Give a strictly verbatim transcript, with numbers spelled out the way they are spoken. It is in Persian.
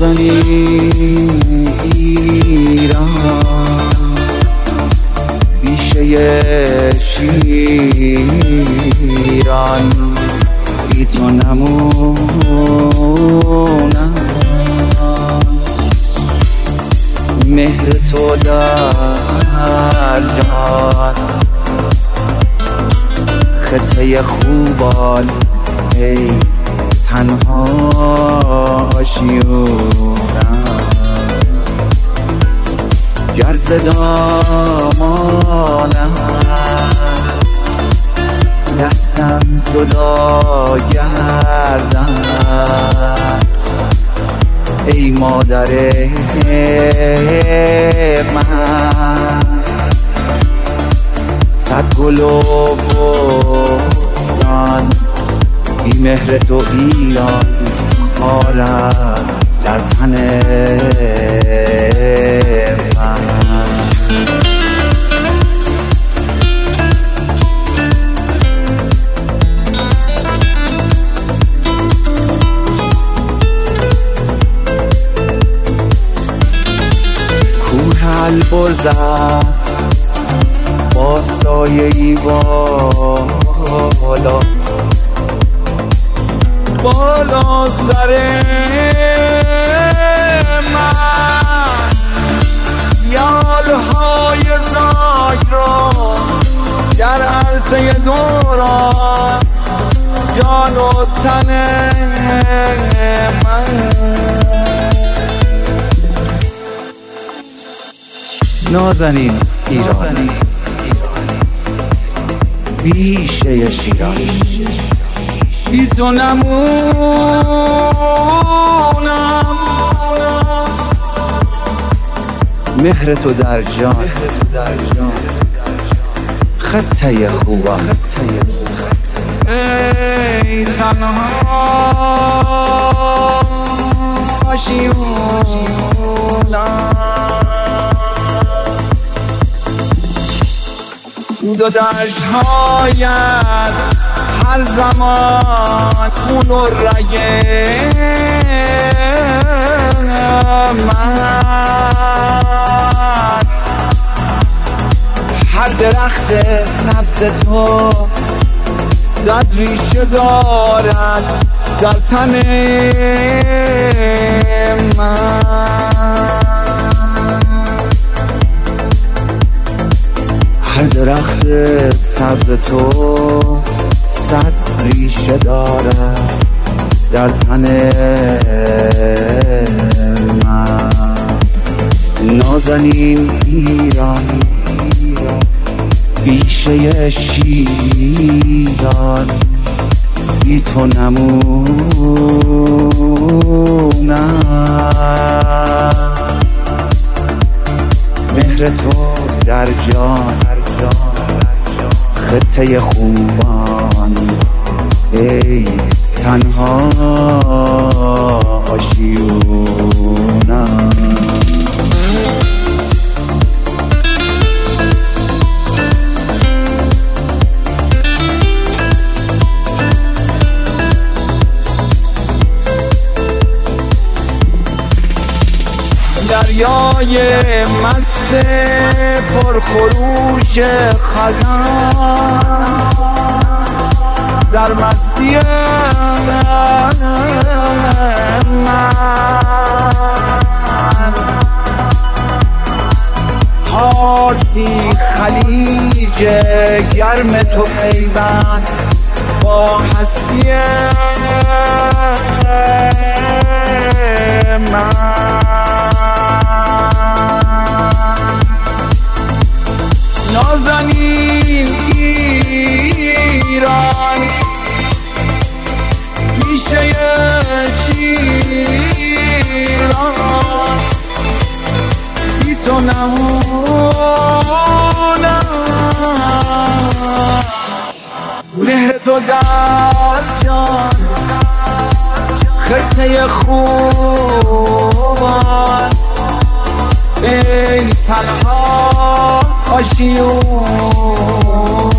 نازنین ایران بیشه شیران، بی تو نمونم. مهر تو در جان خطه خوبان، ای تنها آشیونم. گر ز دامانم دستم جدا گردن، ای مادر من صد گل و بستان، بی مهر تو ایران خار است در تن من. کوه البرزت با سایه‌ای بالا، بالا سر من، یالهای زاگ را در عرصه دوران، جان و تن من. نازنین ایران بیشه شیران، بی تو نمونم. مهر تو در جان خطه خوبم، ای تنها آشیونم. دو دشت هایت هر زمان خون و رگ من، هر درخت سبز تو صد ریشه دارد در تن من. هر درخت سبز تو صد ریشه دارد در تن من. نازنین ایران بیشه شیران، بی تو نمونم. مهر تو در جان خطه خوبان، ای تنها آشیونم. دریای مست پرخروش خزان، سرمستی من، پارسی خلیج گرم تو پیوند با هستی من. نازنین ایران بیشه شیران، بی تو نمونم. مهر تو در جان خطه خوبان، ای تنها آشیون.